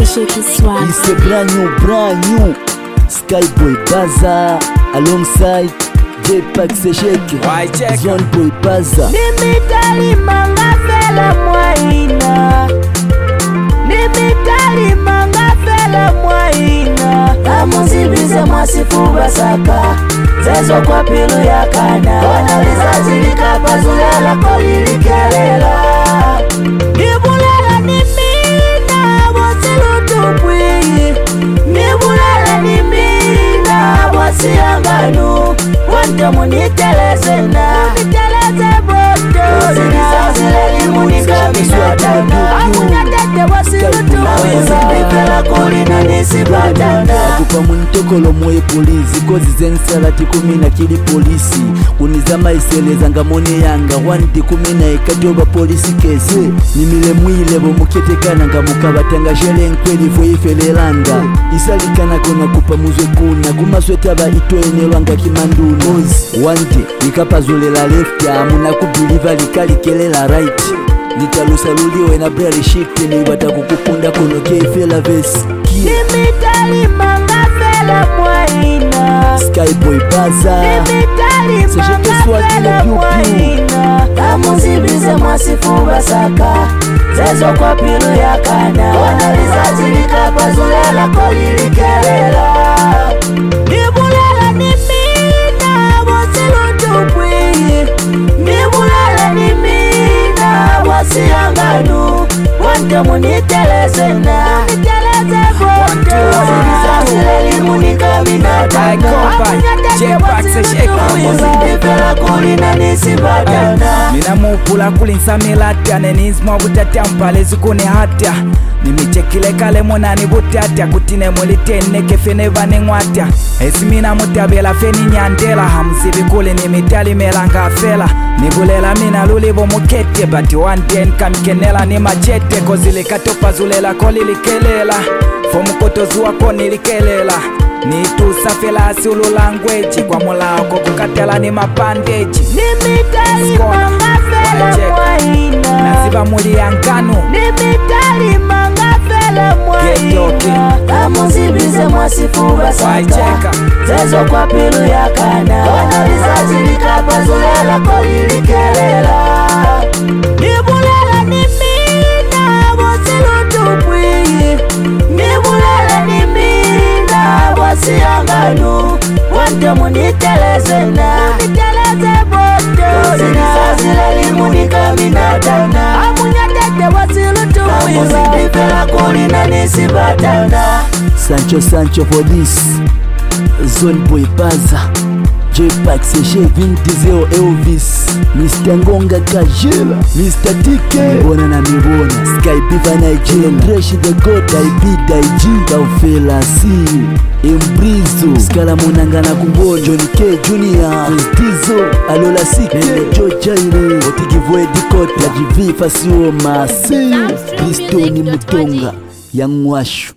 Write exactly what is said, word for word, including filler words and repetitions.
Shake it swag. It's a brand new, brand new Skyboy Baza alongside J-Pack Shake. Zone Boy Baza. Nimitali manga fela mwaina. Nimitali manga fela mwaina. Amuzibize mwasifuba saka. Zezo kwa pilu ya kana. Wanaliza zilika pazulela kolilikelela. Nibulela nimina wasilutupwi. Nibulela nimina wasianganu. Wanta muniteleze na Muniteleze boto Ziniza zile limunika miswatana Amunyatete wasilutumiza Nipela kulina nisibadana Akupa munitokolo mwe polisi Kozi zensala tikumina kili polisi Unizama iseleza ngamone yanga Wani tikumina ikatoba polisi kese Nimile mwile bomuketekana ngamukabatanga jele nkweli foyifelelanga Isalikana kona kupa muzwe kuna Kumasweta ba itoenelwa nga kimanduna Wante nikapazulela left amuna kubiliva likalikelela right Nitalusa luliwe na brali shift ni watakukupunda kono keifela vesi Nimitali manga fela mwaina Skyboy Baza. Nimitali manga fela mwaina. Amuzibize mwasifuba saka. Zezo kwa pilu ya kana. Wanaliza zilika pazulela kolilikelela. Nibulela nimina wasilutupwi. Nibulela nimina wasianganu. Wante muniteleze na Muniteleze boto Ziniza zile limunika minatana J-Pack Shake. Amuzindipela kulina nisibadana Mina mupula kulinsa milata Nenizmwa butatia mpalezi kune hata Nimichekile kale monani butatia Kutine mulitene kefene vane ngwatia Esimina mutabela feni nyandela Hamzivi kule nimitali melanga fela Nibulela mina lulibo mukete Bati one day nkamikenela ni machete Kozile katopa zulela kolilikelela Fomukoto zuwa konilikelela Nitu safela siulu language Kwa mula oko kukatela ni mabandeji Nimitali manga fela mwaina Naziba muli ya nganu Nimitali manga fela mwaina Amuzibize mwasifuba saka Zezo kwa pilu ya kana Wanaliza zilika pazulela kolilikelela Nibulela nimina wasilutupwi Nibulela nimina wasianganu Wante muniteleze na Muniteleze boto Ziniza zile limunika minatana Amunyatete wasilutumiza Amuzindipela kulina nisibadana Sancho Sancho for this Zone Boy Baza J-Pack Shake. Vin Diesel Elvis Mister Ngonga Kajela Mister T K Mibona na Mibona Sky Biva Nigeria Dresh the God I B D G Kaufela C Embrizo Skala Monanga na Kumboni Johnny K Junior Dizo Alola Sike Joe Jaire Otigivoe Dikota G V Fasio Masi Pistoni Mutonga Yangwashu